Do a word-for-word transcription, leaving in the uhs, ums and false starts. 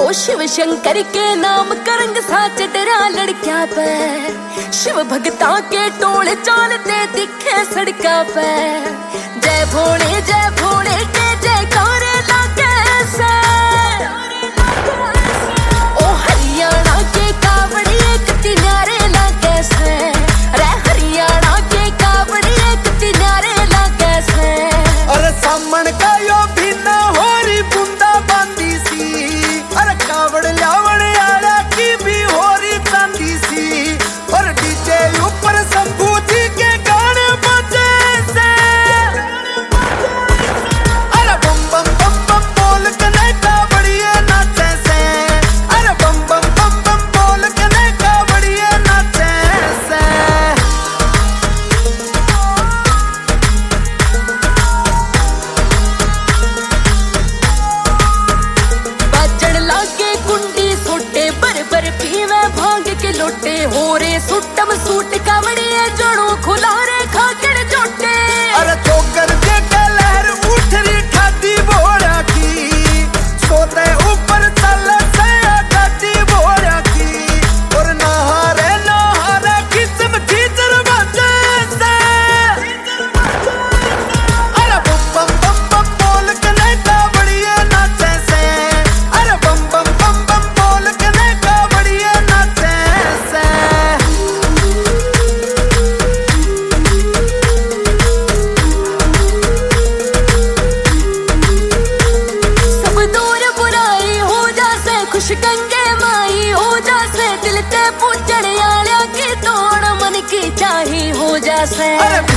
शिव शंकर के नाम करंग साच डरा लड़किया पे, शिव भगता के टोले चालते दिखे सड़का पे। जय भोले जय भोले के जयकारे लागे से, ओ हरियाणा के कावड़ी एक तिनारे लागे से, अरे हरियाणा के कावड़ी एक तिनारे लागे से। अरे सामन का यो भी ना हो रही बूंदा बांदी सी, अरे कावड़ लावड़ आला की भी हो रही चांदी सी, और डीजे ऊपर शंभू जी के गाने बजे से। अरे बम बम बम बम बोल के नहीं कावड़िए नाचे से, अरे बम बम बम बम बोल के नहीं कावड़िए नाचे से। पीवे भांग के लोटे हो रे सुटम सूट कावड़िए जोड़ो खुला रे खाकर जोटे। अरे चोकर के लहर उठ रही ठाती बोरा की, सोते ऊपर चल से गाती बोरा की, और नहारे नहारे किस्म चीचर बचे से। अरे बम बम बम बम बोल के नहीं कावड़िए नाचे से, अरे बम बम बम बम बोल के नहीं कावड़िए नाचे से। सब दूर बुराई हो जासे, खुश गंगे माई हो जासे, दिल ते पूजने आलिया की तोड़ मन की चाही हो जासे। अरे